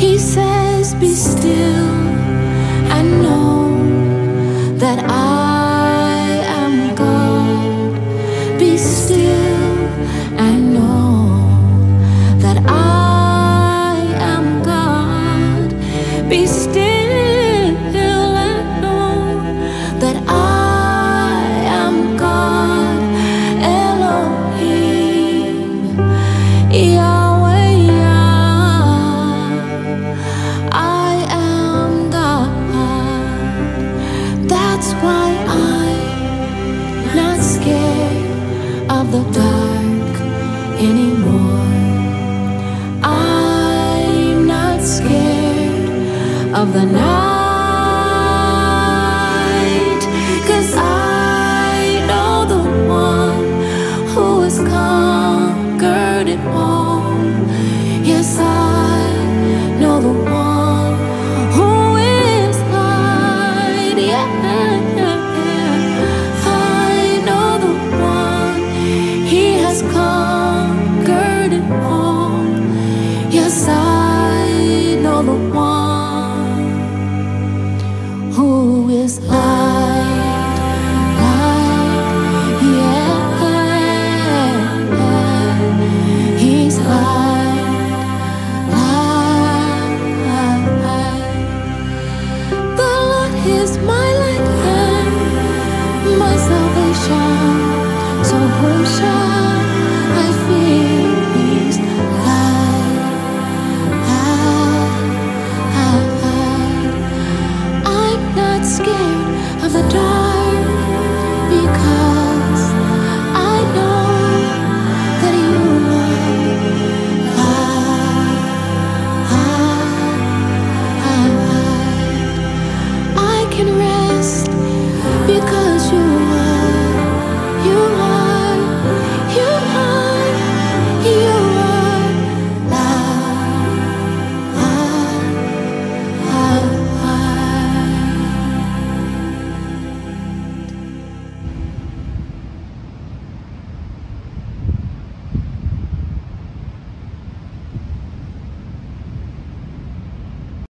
He says, be still and know that I am God. Be still and know that I am God. Be still and know that I am God. Elohim, Yahweh, I am God. That's why I'm not scared of the dark anymore. I'm not scared of the night.